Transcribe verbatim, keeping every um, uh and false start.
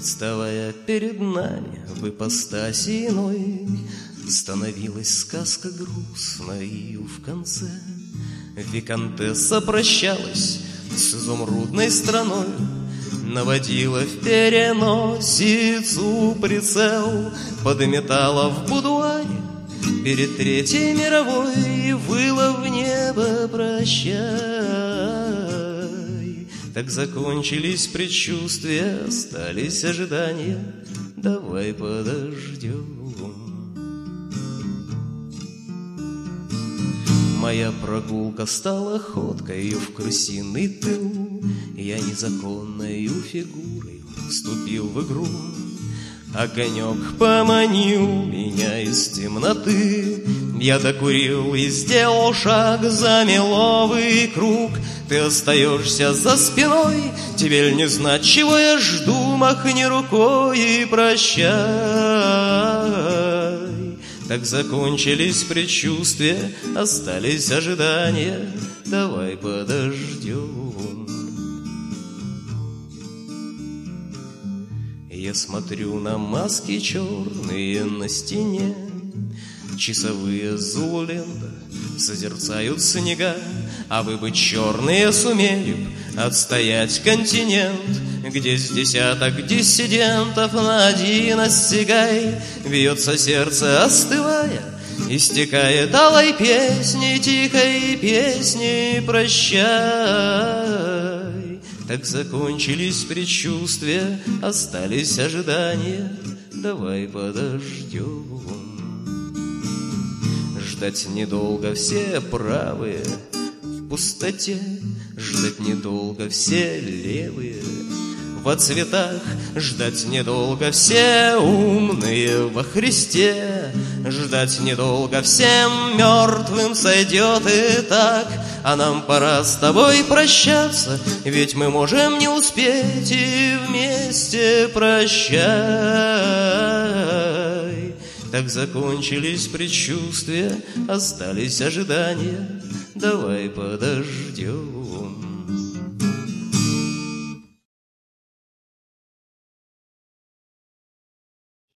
Представая перед нами в ипостаси иной, становилась сказка грустной, и в конце виконтесса прощалась с изумрудной страной, наводила в переносицу прицел, подметала в будуаре перед Третьей мировой и выла в небо прощай. Так закончились предчувствия, остались ожидания, давай подождем. Моя прогулка стала ходкою в крысиный тыл, я незаконною фигурой вступил в игру. Огонек поманил меня из темноты, я докурил и сделал шаг за меловый круг. Ты остаешься за спиной, тебе ль не знать, чего я жду, махни рукой и прощай. Так закончились предчувствия, остались ожидания, давай подождем. Я смотрю на маски черные на стене, часовые Зулленда созерцают снега. А вы бы черные сумели б отстоять континент, где с десяток диссидентов на один остигай бьется сердце, остывая, истекает алой песней, тихой песней прощай. Так закончились предчувствия, остались ожидания, давай подождем. Ждать недолго, все правые в пустоте, ждать недолго, все левые во цветах, ждать недолго, все умные во Христе, ждать недолго, всем мертвым сойдет и так. А нам пора с тобой прощаться, ведь мы можем не успеть и вместе прощай. Так закончились предчувствия, остались ожидания, давай подождем.